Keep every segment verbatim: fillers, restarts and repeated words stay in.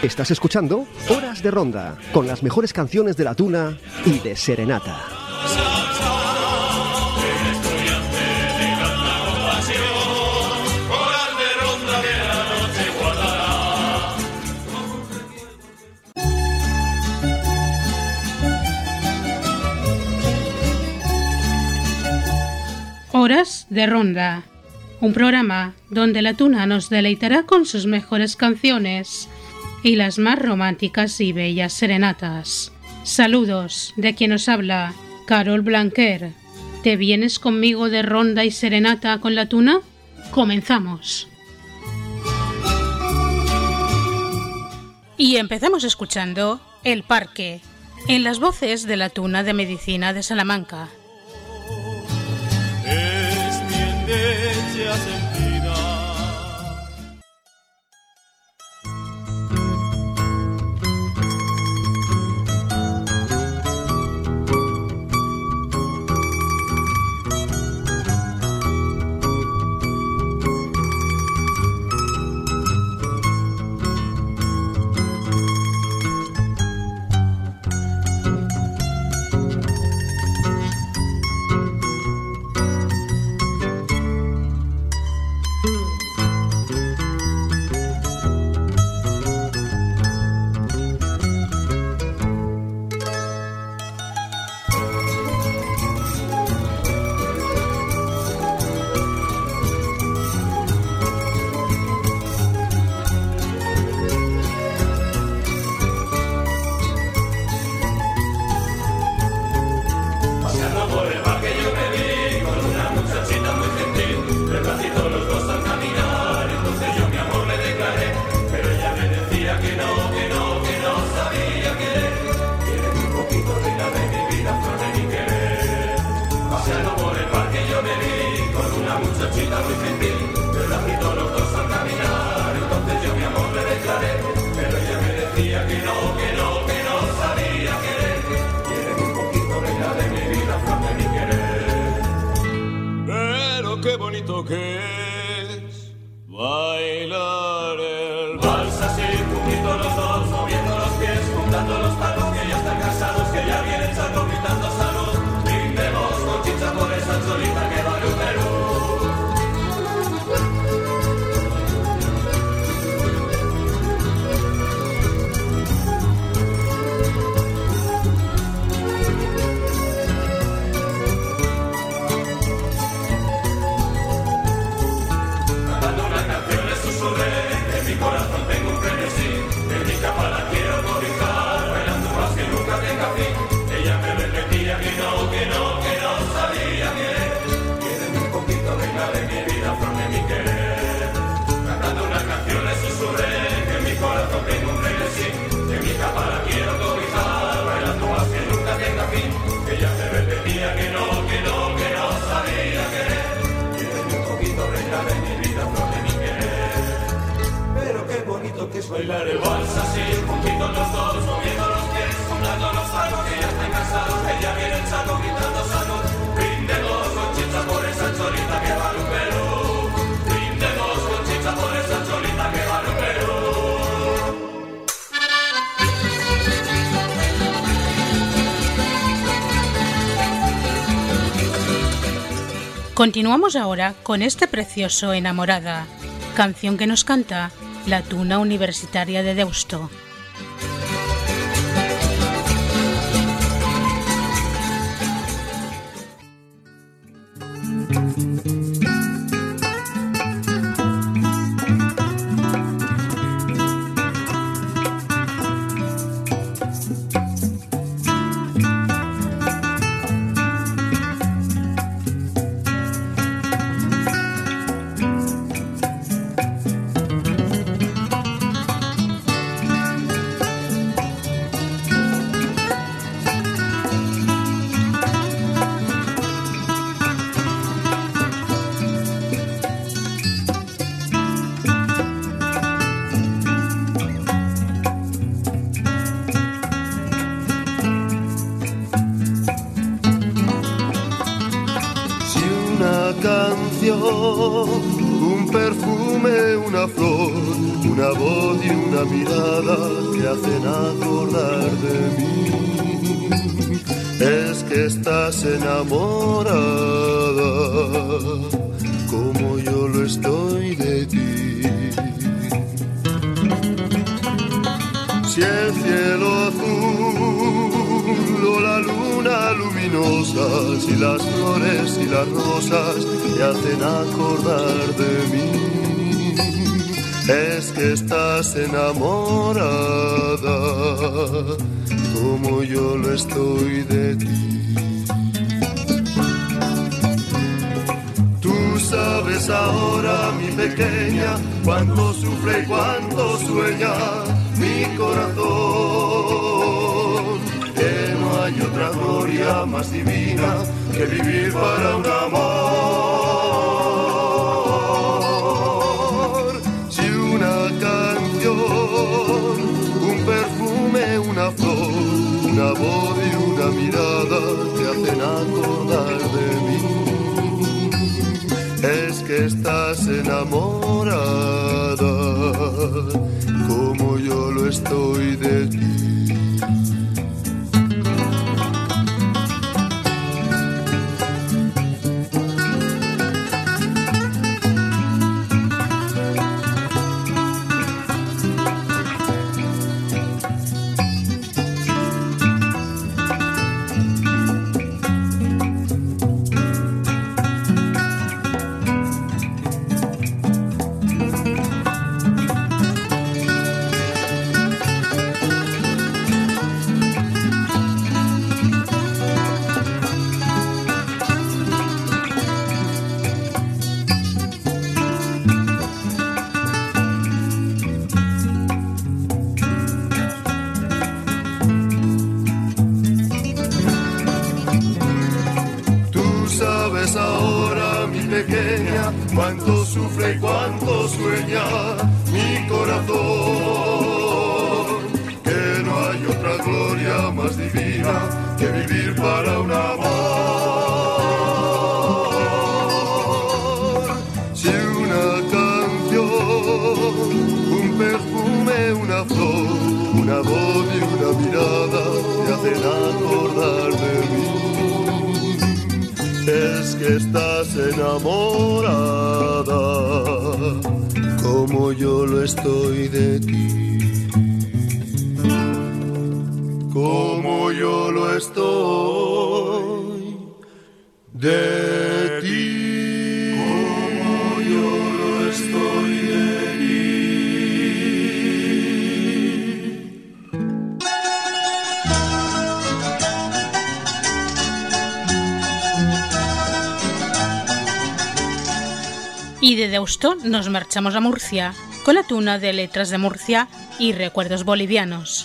Estás escuchando Horas de Ronda, con las mejores canciones de la tuna y de serenata. Horas de Ronda, un programa donde la tuna nos deleitará con sus mejores canciones y las más románticas y bellas serenatas. Saludos de quien os habla, Carol Blanquer. ¿Te vienes conmigo de ronda y serenata con la tuna? Comenzamos. Y empezamos escuchando El Parque, en las voces de la tuna de Medicina de Salamanca. Es mi endecha sentida. Bailar el vals así, juntitos los dos, moviendo los pies, juntando los palos que ya están cansados, que ya viene el saco gritando salud. Brindemos con chicha por esa cholita que vale un pelo. Brindemos con chicha por esa cholita que vale un pelo. Continuamos ahora con este precioso Enamorada, canción que nos canta la Tuna Universitaria de Deusto. Un perfume, una flor, un una voz y una mirada que hacen acordar de mí. Es que estás enamorada, como yo lo estoy de ti. Si el cielo azul o la luna luminosa, si las flores y las rosas te hacen acordar de mí, es que estás enamorada, como yo lo estoy de ti. Tú sabes ahora, mi pequeña, cuánto sufre y cuánto sueña mi corazón, que no hay otra gloria más divina que vivir para un amor. Si una canción, un perfume, una flor, una voz y una mirada te hacen acordar de mí, es que estás enamorada, como yo lo estoy de ti. Cuánto sufre y cuánto sueña mi corazón, que no hay otra gloria más divina que vivir para un amor. Si una canción, un perfume, una flor, una voz y una mirada te hacen acordar de mí, es que estás enamorada, como yo lo estoy de ti, como yo lo estoy de ti, como yo lo estoy de ti. Y de Deusto nos marchamos a Murcia con la tuna de Letras de Murcia y Recuerdos Bolivianos.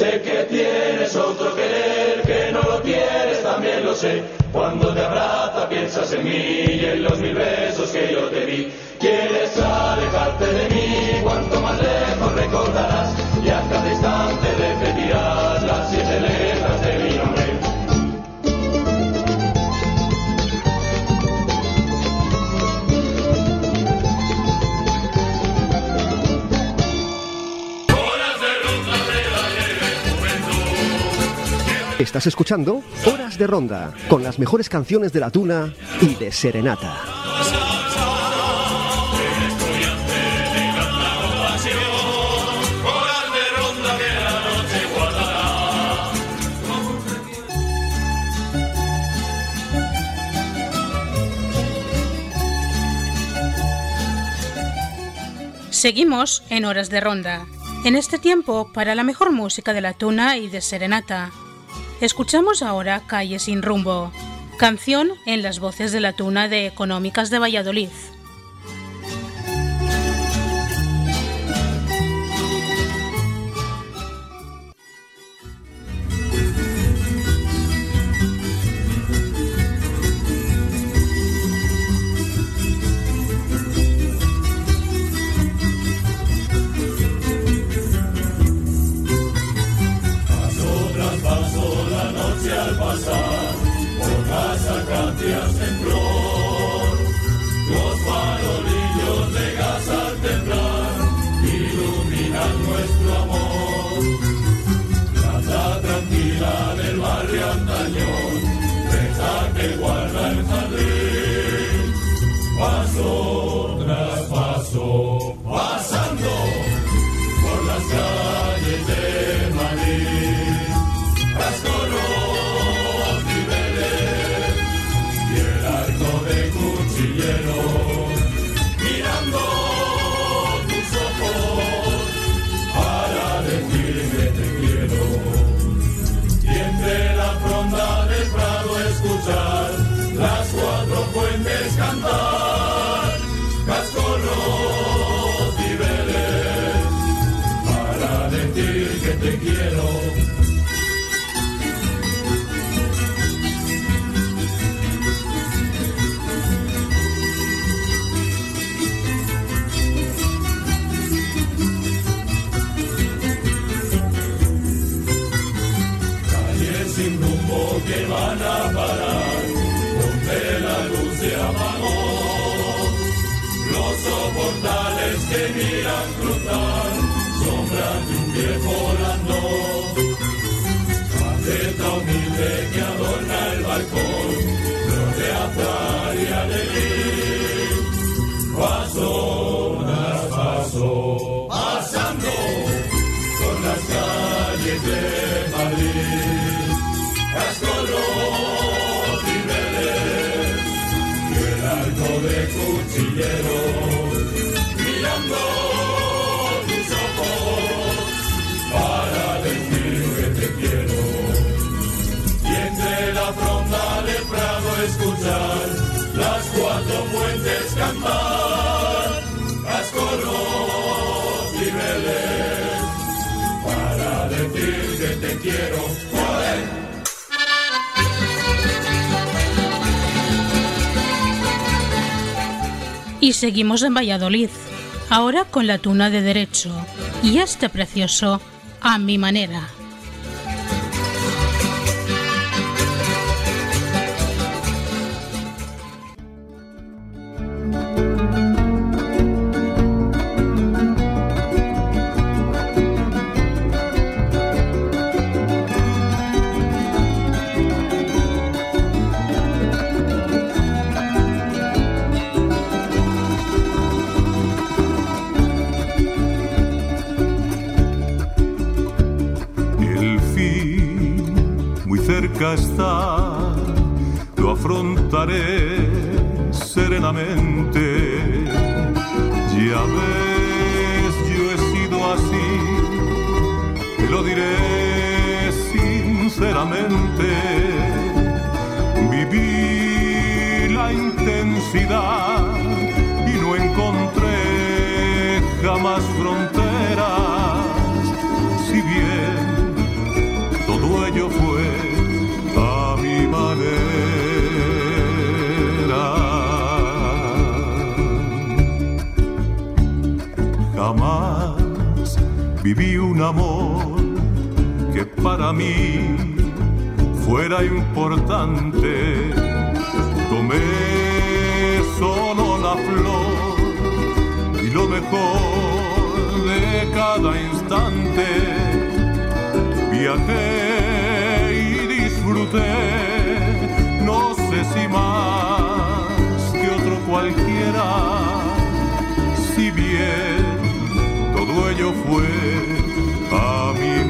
Sé que tienes otro querer, que no lo tienes, también lo sé. Cuando te abraza piensas en mí y en los mil besos que yo te di. Quieres alejarte de mí, cuanto más lejos recordarás, y a cada instante repetirás las siete letras de mi nombre. Estás escuchando Horas de Ronda, con las mejores canciones de la tuna y de serenata. Seguimos en Horas de Ronda, en este tiempo para la mejor música de la tuna y de serenata. Escuchamos ahora Calle sin rumbo, canción en las voces de la tuna de Económicas de Valladolid. Y seguimos en Valladolid, ahora con la tuna de Derecho y este precioso A mi manera. Está, lo afrontaré serenamente. Ya ves, yo he sido así, te lo diré sinceramente. Viví la intensidad y no encontré jamás fronteras. Si bien viví un amor que para mí fuera importante. Tomé solo la flor y lo mejor de cada instante. Viajé y disfruté, no sé si más que otro cualquiera. Si bien todo ello fue a mi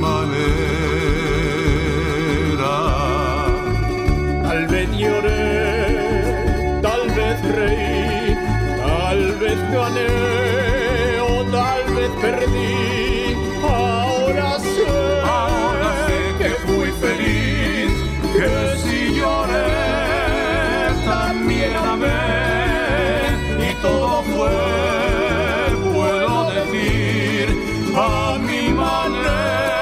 manera. Tal vez lloré, tal vez reí, tal vez gané o tal vez perdí. Ahora sé, Ahora sé que fui feliz, que si lloré también amé, y todo fue, puedo decir, a mi manera.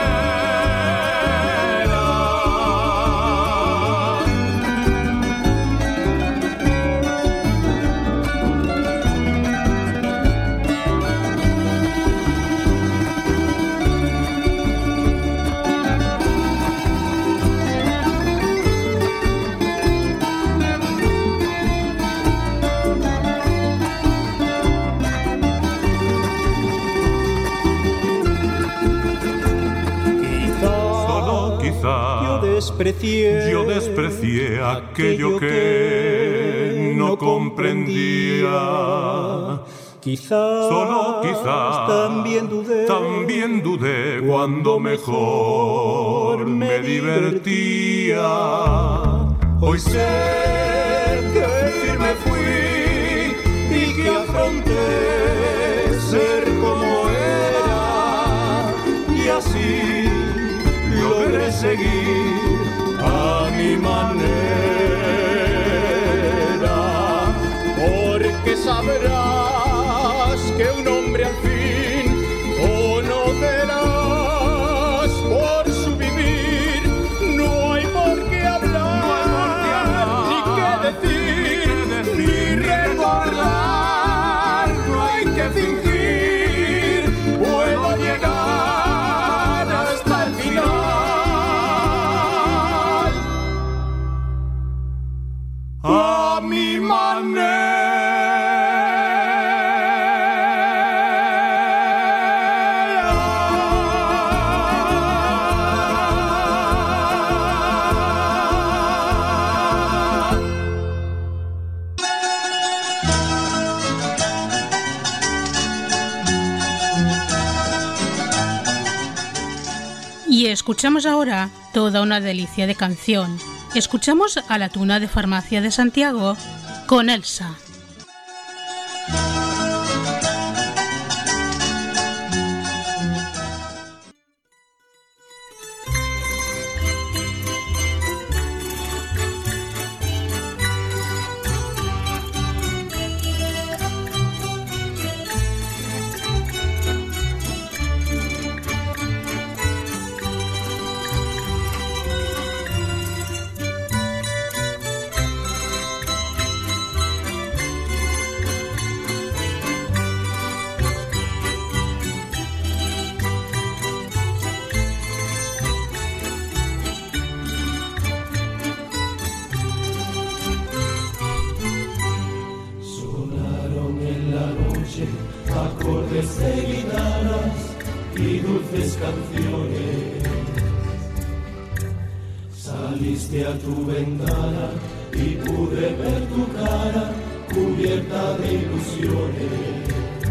Desprecié, Yo desprecié aquello que no comprendía. Quizás, Solo quizás, también dudé, también dudé cuando mejor me divertía. Hoy sé que firme fui y que afronté ser como era, y así logré seguir a mi manera, porque sabrás que un hombre al fin conocerás por su vivir. No hay por qué hablar, ni qué decir, ni recordar. No hay que fingir, puedo llegar hasta el final a mi manera. Y escuchamos ahora toda una delicia de canción. Escuchamos a la Tuna de Farmacia de Santiago con Elsa. Acordes de guitarras y dulces canciones. Saliste a tu ventana y pude ver tu cara cubierta de ilusiones.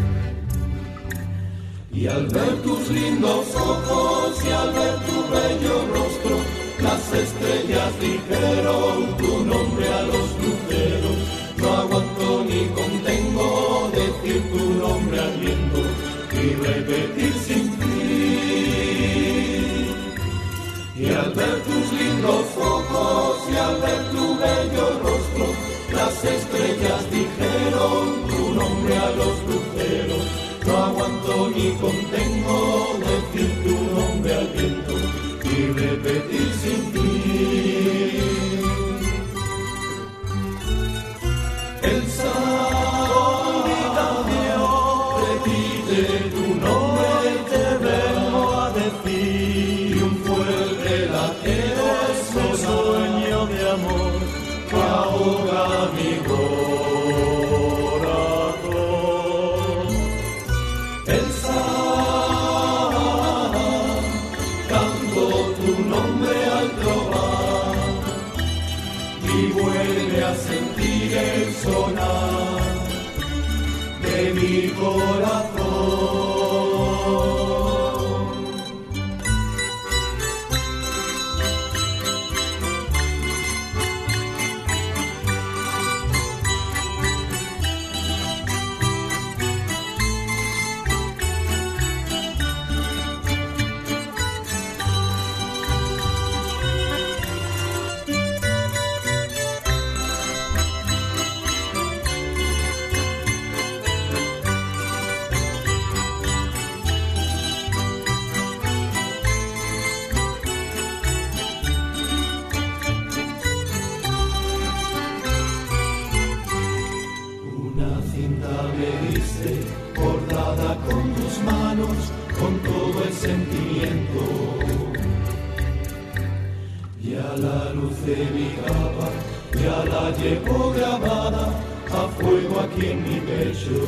Y al ver tus lindos ojos y al ver tu bello rostro, las estrellas dijeron tu nombre a los luceros. No aguanto ni contengo decir tu nombre al viento y repetir sin fin. Y al ver tus lindos ojos y al ver tu bello rostro, las estrellas dijeron tu nombre a los luceros. No aguanto ni contengo decir tu nombre al viento y repetir sin fin. Elsa, con mi canción, repite tu nombre eterno. canto tu nombre al trobar y vuelve a sentir el sonar de mi corazón. Bordada con tus manos, con todo el sentimiento, y a la luz de mi capa ya la llevo grabada a fuego aquí en mi pecho.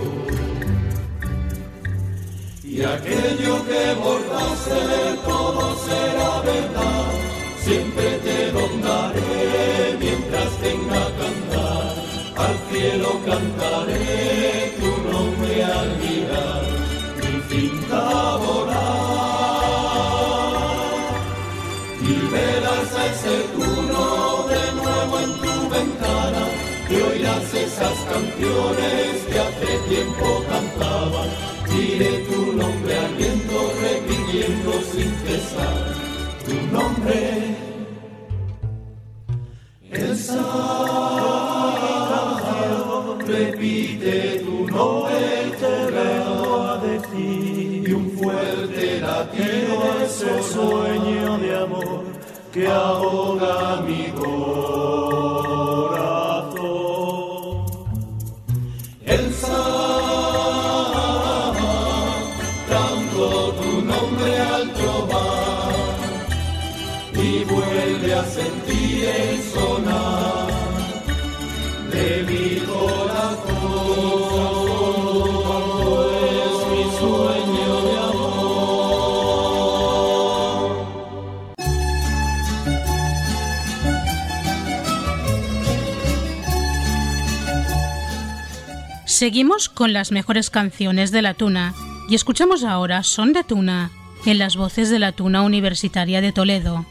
Y aquello que borraste todo será verdad, siempre te lo daré mientras tenga cantar, al cielo cantaré tu nombre al mirar mi finca volar, y verás a ese turno de nuevo en tu ventana, y oirás esas canciones que hace tiempo cantaba. Diré tu nombre al viento repitiendo sin cesar tu nombre, el sal repite tu nombre te vengo a decir, y un fuerte latido ese sueño de amor que ahoga mi corazón. El sal canto tu nombre al trobar y vuelve a sentir el sonar de mi corazón, es mi sueño de amor. Seguimos con las mejores canciones de la Tuna y escuchamos ahora Son de Tuna, en las voces de la Tuna Universitaria de Toledo.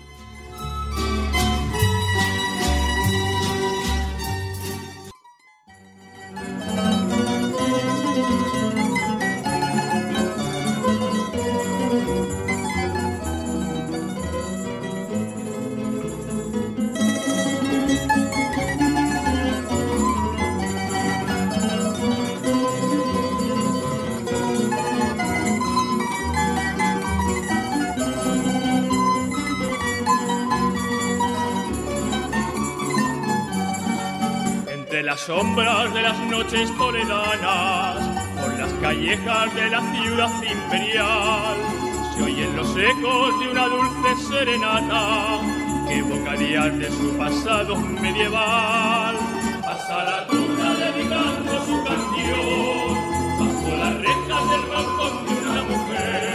Las sombras de las noches toledanas, por las callejas de la ciudad imperial, se oyen los ecos de una dulce serenata que evoca días de su pasado medieval. Pasa la Tuna dedicando su canción bajo las rejas del balcón de una mujer.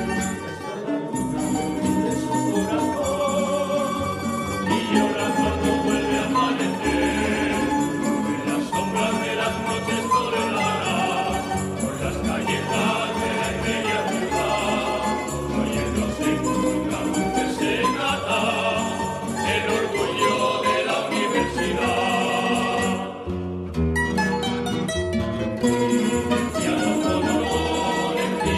De su corazón y llora cuando vuelve a amanecer. De las noches toledanas, por las callejas de la bella ciudad, oyen los ecos de una dulce serenata, el orgullo de la universidad. Licenciado con honor en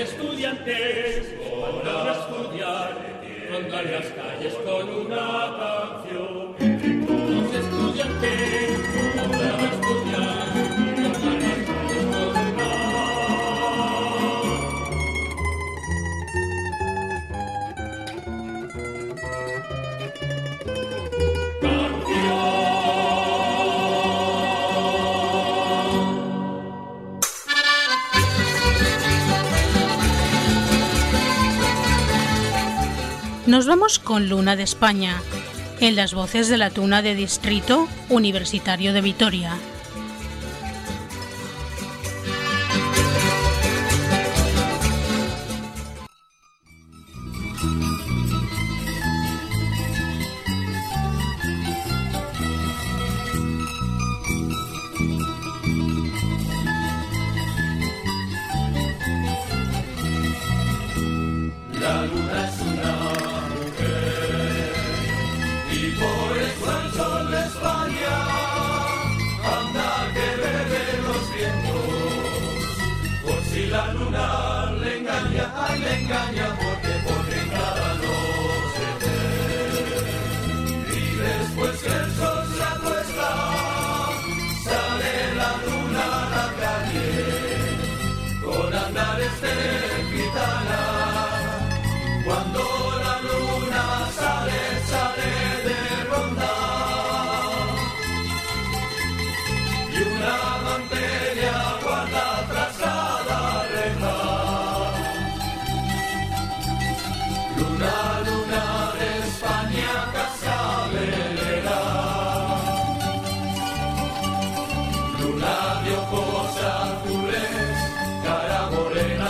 estudiantes, cuando no estudiar, rondan las calles con una canción. Los estudiantes, cuando no estudiar, rondan las calles con una Nos vamos con Luna de España, en las voces de la Tuna de Distrito Universitario de Vitoria. La luna es una mujer y por eso el sol de España anda que bebe los vientos. Por si la luna le engaña, ay le engaña porque porque en cada noche ve. Y después que el sol se acuesta sale la luna a la calle con andares de gitana. Cuando la luna sale, sale de ronda y una mantella guarda tras cada reja. Luna, luna de España, cascabelera. Luna de ojos azules, cara morena.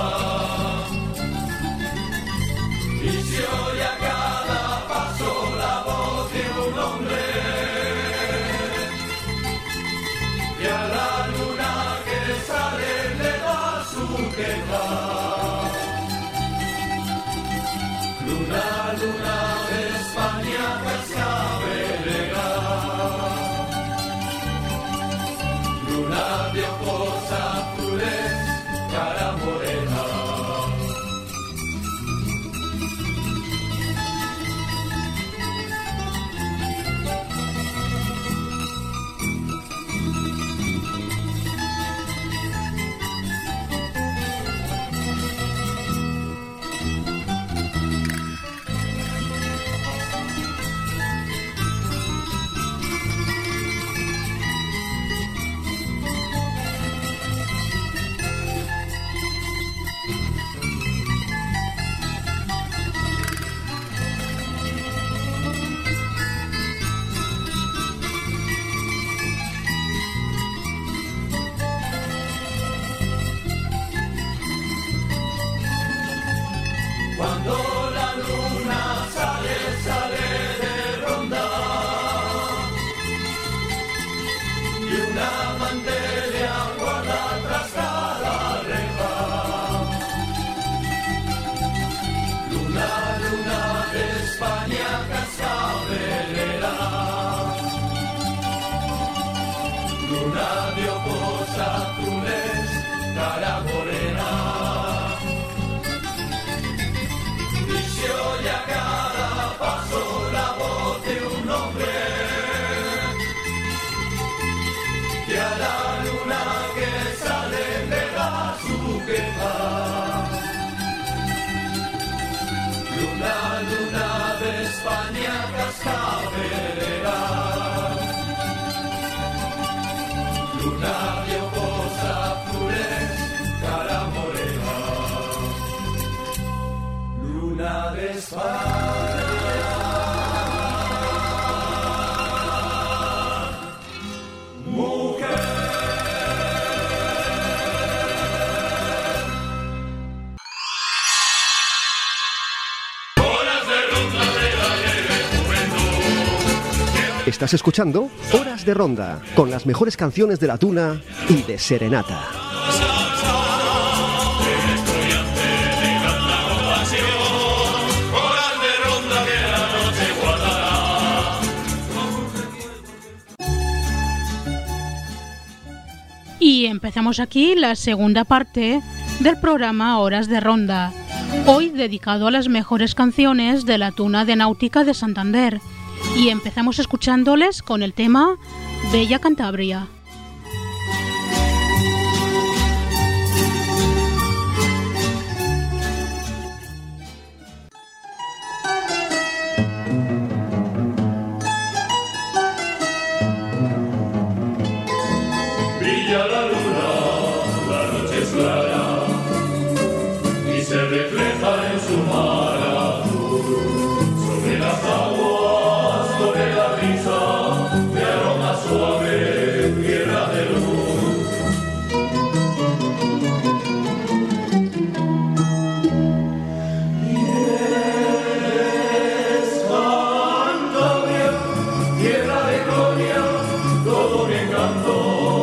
Y se oye a cada paso la voz de un hombre y a la luna que sale le da su queja. Luna, luna de España, cascabelera. Luna de ojos azules, cara morena. Cuando la luna sale, sale de ronda y una mantella guarda tras cada reja. Luna, luna de España, cascabelera. Luna de ojos azules, cara morena. Se oye a cada paso la voz de un hombre que a la luna que sale le da su queja. Luna, luna de España, cascabelera. Luna de ojos azules, cara morena. Luna de España, mujer. Horas de ronda de la alegre juventud. Estás escuchando Horas de Ronda, con las mejores canciones de la Tuna y de Serenata. Y empezamos aquí la segunda parte del programa Horas de Ronda, hoy dedicado a las mejores canciones de la Tuna de Náutica de Santander, y empezamos escuchándoles con el tema Bella Cantabria. Brilla la luna, la noche es clara y se refleja en su mar azul. Sobre las aguas corre la brisa de aroma suave, tierra de luz. Y es Cantabria, tierra de gloria, todo mi encanto.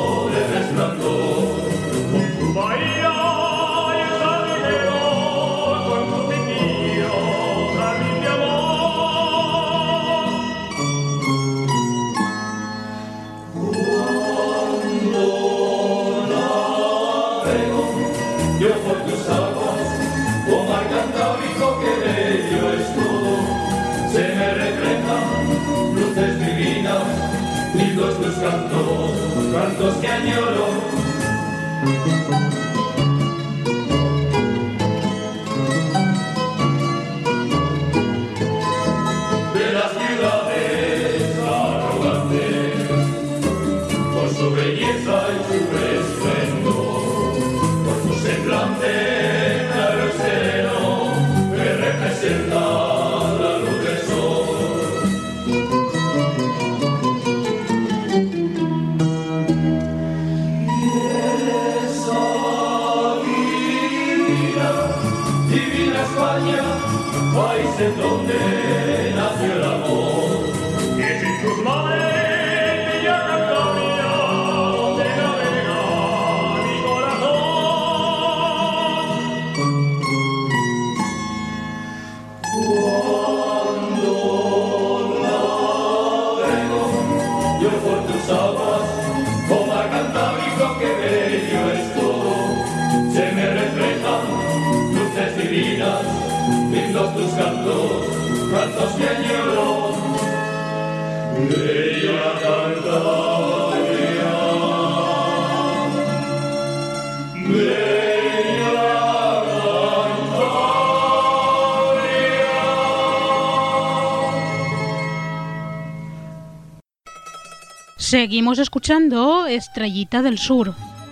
Cantos, cantos que añoro. De las ciudades arrogantes, por su belleza y su esplendor, por su semblante claro y sereno, que representa la luz del sol. País en donde nació el amor, y sin tus mares bella Cantabria, donde navega mi corazón. Cuando navego yo por tus aguas, oh mar Cantábrico, que bello es todo, se me reflejan luces divinas. Lindos tus cantos, cantos que añoro. Bella Cantabria, bella Cantabria. Seguimos escuchando Estrellita del Sur.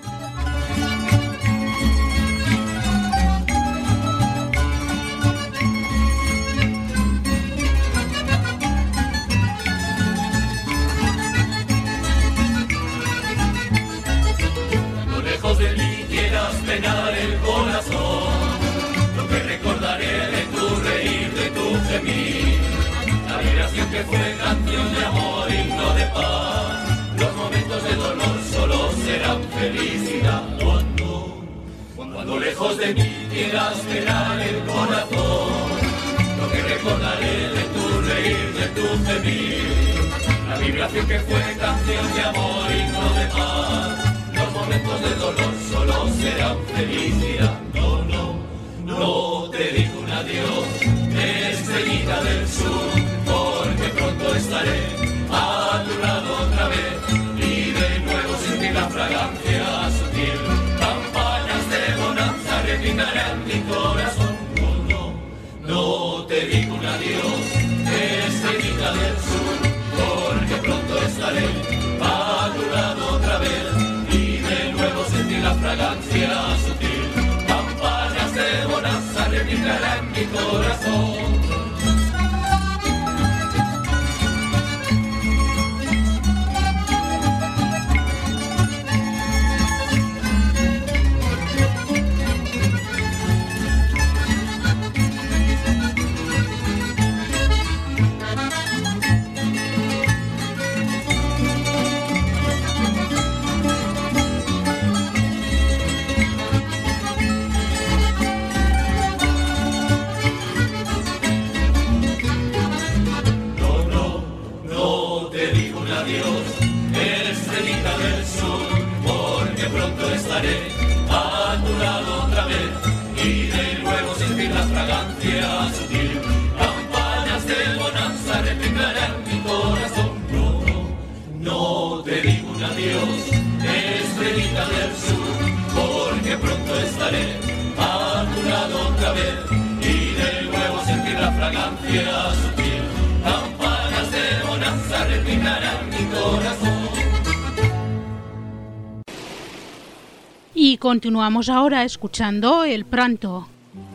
El corazón, lo que recordaré de tu reír, de tu gemir, la vibración que fue canción de amor, himno de paz. Los momentos de dolor solo serán felicidad cuando, cuando lejos de mí quieras penar el corazón. Lo que recordaré de tu reír, de tu gemir, la vibración que fue canción de amor, himno de paz. Los momentos de dolor solo serán felicidad. No, no, no te digo un adiós, estrellita del sur, porque pronto estaré a tu lado otra vez y de nuevo sentir la fragancia sutil. Campanas de bonanza refinarán mi corazón. No, no, no te digo un adiós, estrellita del sur, porque pronto estaré a tu lado otra vez. La fragancia sutil, campanas de bonanza revivirán mi corazón. sutil. Campanas de bonanza repicarán mi corazón. No, no, no te digo un adiós, estrellita del sur, porque pronto estaré a tu lado otra vez y de nuevo sentir la fragancia sutil. Campanas de bonanza repicarán mi corazón. Y continuamos ahora escuchando El Pranto.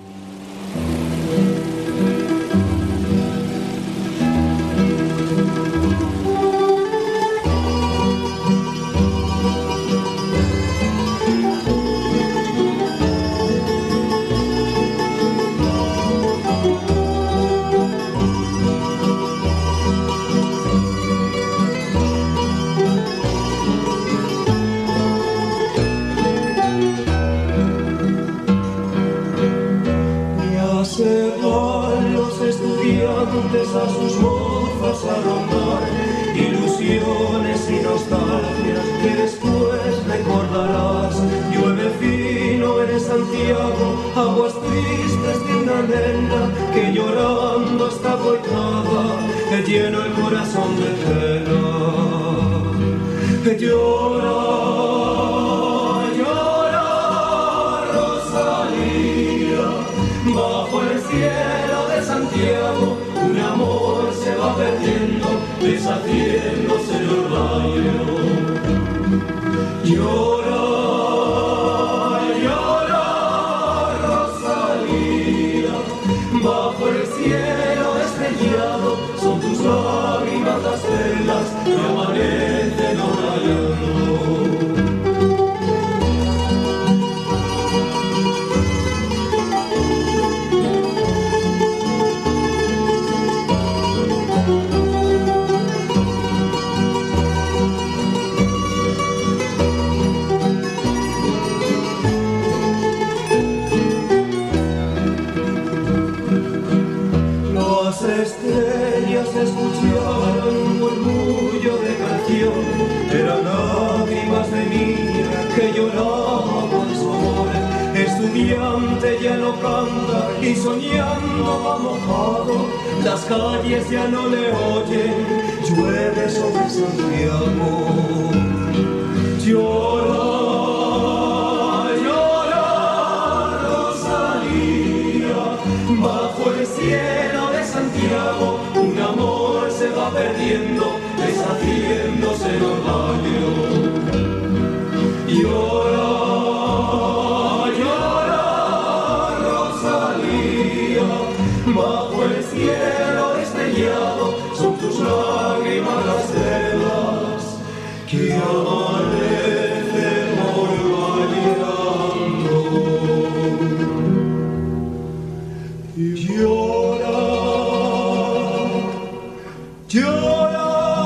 A sus mozas a rondar, ilusiones y nostalgias que después recordarás. Llueve fino en Santiago, aguas tristes de una nena que llorando está coitada, que lleno el corazón de pena. Llora, llora, Rosalía, bajo el cielo de Santiago. Un amor se va perdiendo, deshaciéndose en el rayo. Llora, llora, Rosalía, bajo el cielo estrellado, son tus lágrimas las velas que amanecen rayando. Estrellas escucharon un murmullo de canción, eran lágrimas de niña que lloraba por su amor. Estudiante ya no canta y soñando va mojado, las calles ya no le oyen, llueve sobre Santiago. Llora, llora, Rosalía, bajo el cielo Santiago, un amor se va perdiendo, deshaciéndose en el rayo. Llora, llora, Rosalía, bajo el cielo estrellado, son tus lágrimas las velas que amanecen orvalleando. Llora, llora.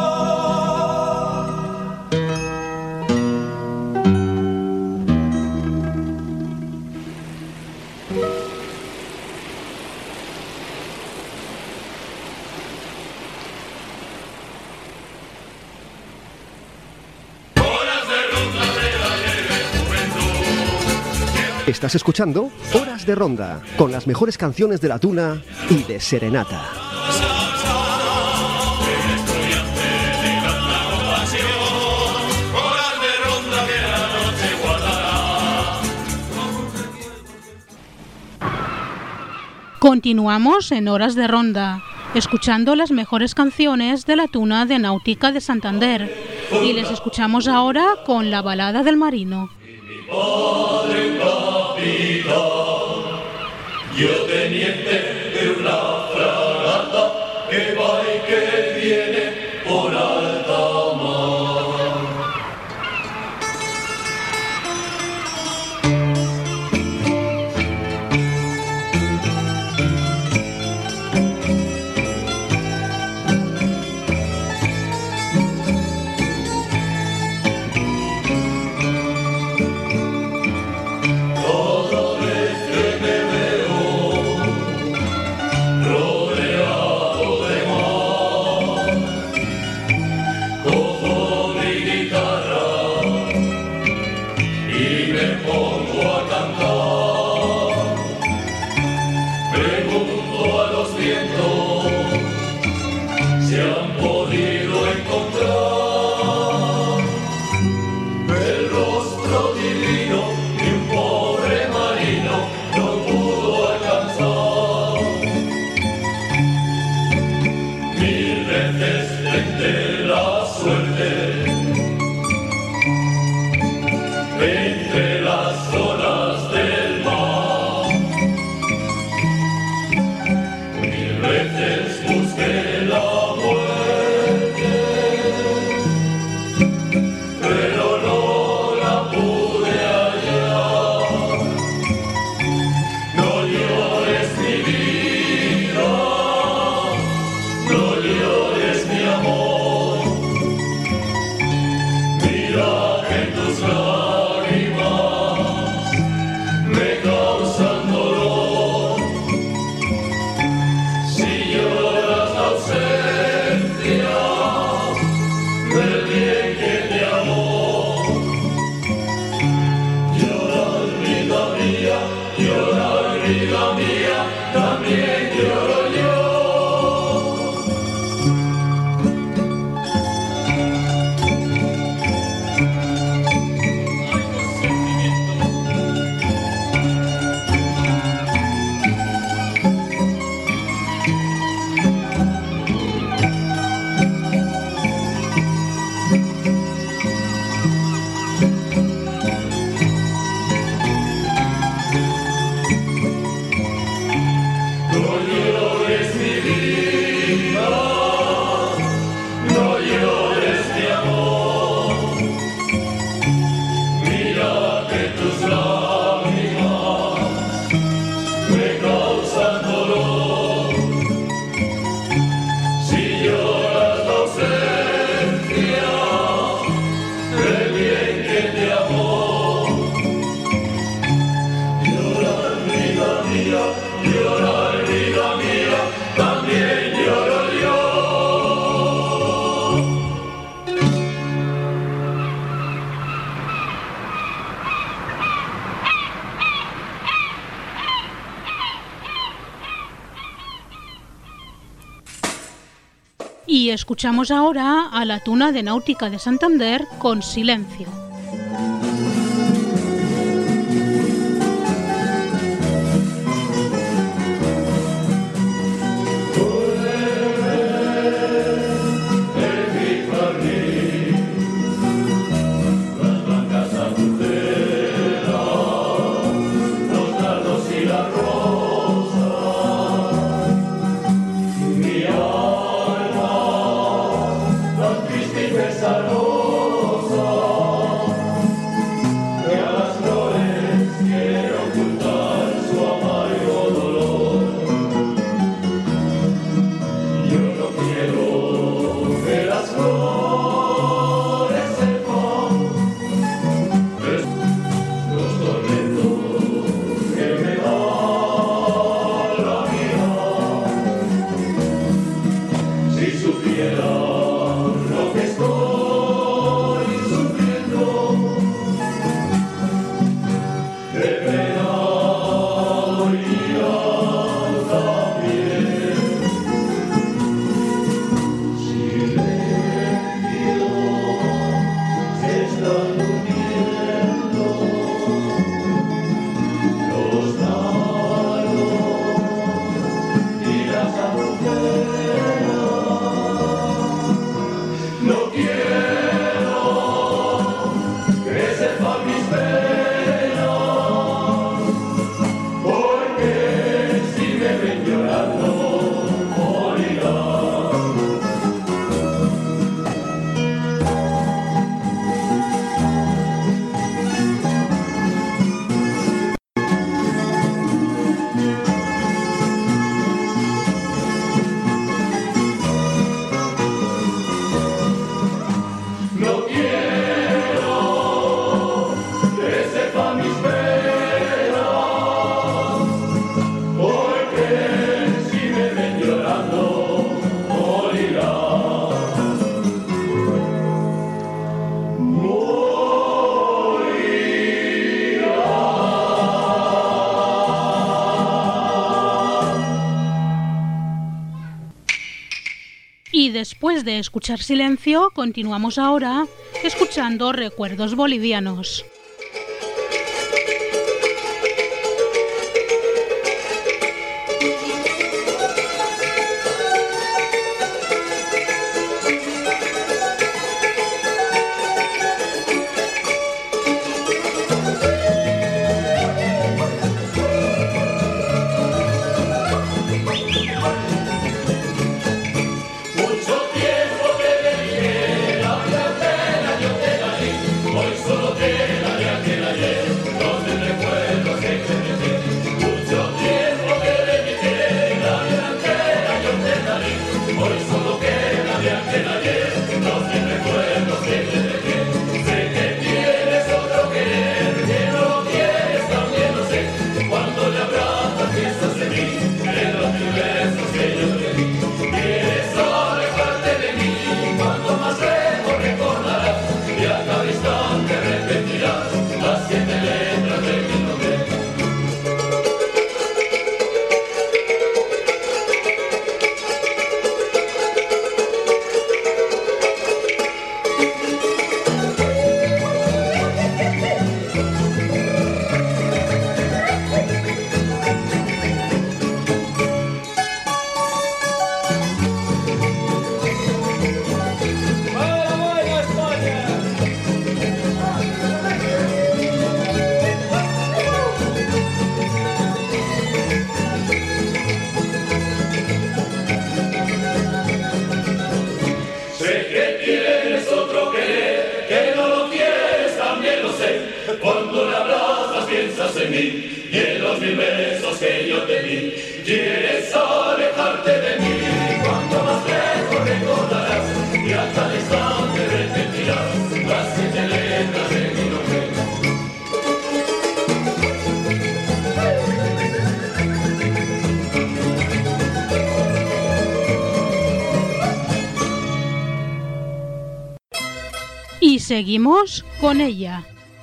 Estás escuchando Horas de Ronda, con las mejores canciones de la tuna y de serenata. Continuamos en Horas de Ronda, escuchando las mejores canciones de la tuna de Náutica de Santander. Y les escuchamos ahora con la balada del marino. Padre capitán, yo teniente de una fragata que va y que viene por alta mar. Rodeado de mar amiga mía, también lloro yo. Y escuchamos ahora a la Tuna de Náutica de Santander con Silencio. Y después de escuchar Silencio, continuamos ahora escuchando Recuerdos Bolivianos. Hoy solo queda mí y en los mil besos que yo te di. Quieres alejarte de mí, cuanto más lejos recordarás y a cada instante repetirás las siete letras de mi nombre. Y seguimos con ella.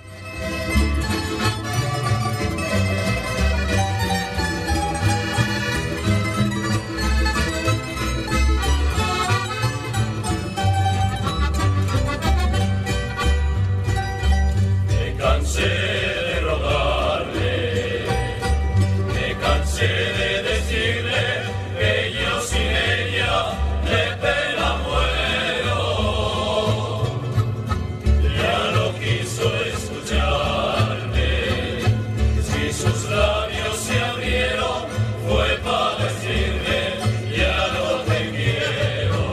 Me cansé de rogarle, me cansé de decirle que yo sin ella de pena muero. Ya no quiso escucharme, si sus labios se abrieron fue para decirme ya no te quiero.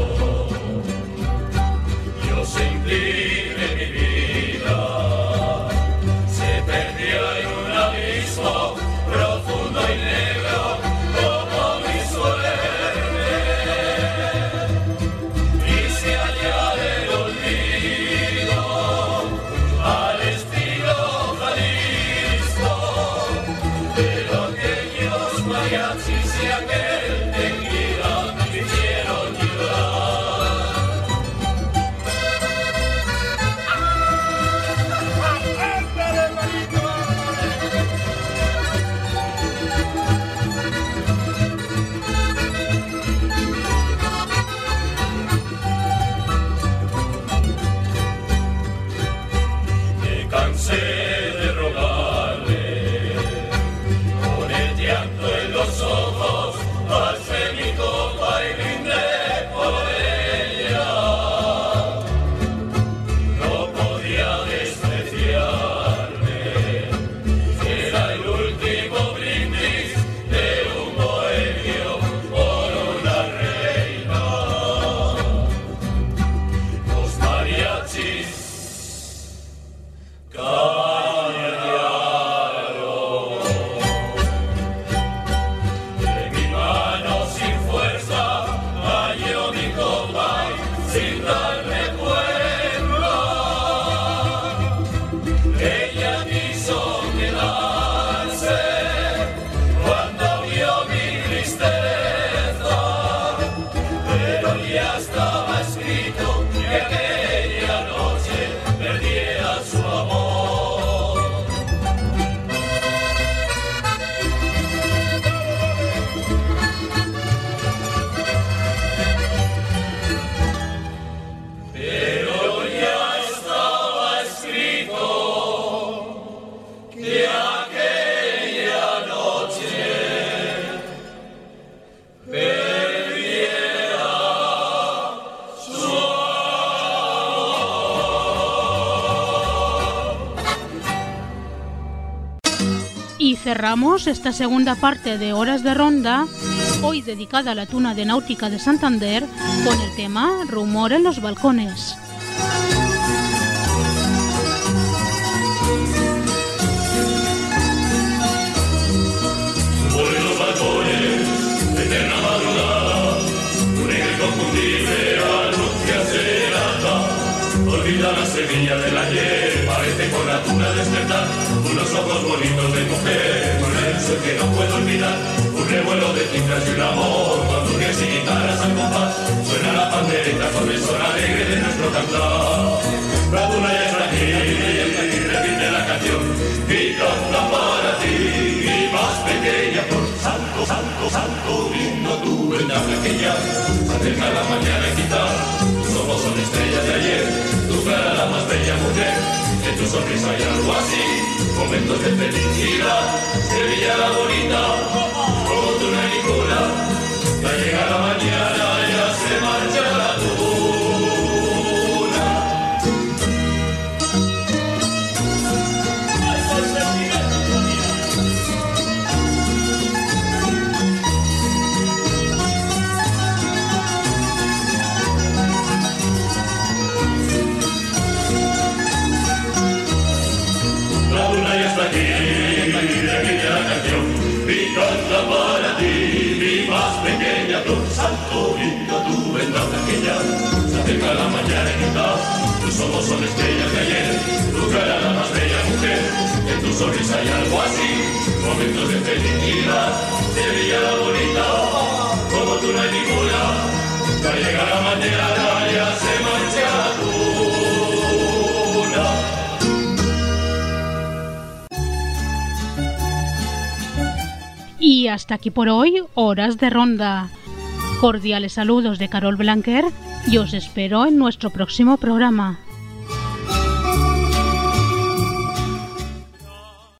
Yo sentí que mi vida se perdió en un abismo profundo y negro como mi suerte, y se allá del olvido al estilo Jalisco de aquellos mariachis y aquel tequila que hicieron llorar. Me cansé de rogarle, con el llanto en los ojos, alcé mi copa y brindé por ella. No podía despreciarme, era el último brindis de un bohemio por una reina. Los mariachis callaron, de mi mano sin fuerza halló mi copa y sin darme cuenta, ella quiso quedarse cuando vio mi tristeza, pero ya estaba escrito que aquella noche perdiera su amor. Pero ya estaba escrito que aquella noche perdiera su Y cerramos esta segunda parte de Horas de Ronda, hoy dedicada a la tuna de Náutica de Santander, con el tema Rumor en los balcones. Por los balcones, eterna madrugada, un negro inconfundible anuncia serenata. Olvida la semilla del ayer, parece con la tuna despertar. Unos ojos bonitos de mujer, con el sol que no puedo olvidar. Un revuelo de tintas y un amor, cuando que sin guitarras al compás. Suena la pandereta con el son alegre de nuestro cantar. La tuna ya está aquí, repite la canción, y canta para ti. Mi más pequeña flor, salto, salto, salto, brindo tu ventaja que ya se acerca la mañana y quizá tus ojos son estrellas de ayer, tu cara la más bella mujer, en tu sonrisa hay algo así, momentos de felicidad, Sevilla la bonita, como tú no hay ninguna, ya llega la mañana, ya se marcha la tuna. La luna ya está aquí, canta para ti, mi más pequeña flor, santo lindo tu ventana que ya se acerca la mañana y tus ojos son estrellas de ayer, tu cara la más bella mujer, en tu sonrisa hay algo así, momentos de felicidad, Sevilla bonita, como tú no hay ninguna, ya llega la mañana, ya se marcha la luna. Y hasta aquí por hoy, Horas de Ronda. Cordiales saludos de Carol Blanquer y os espero en nuestro próximo programa.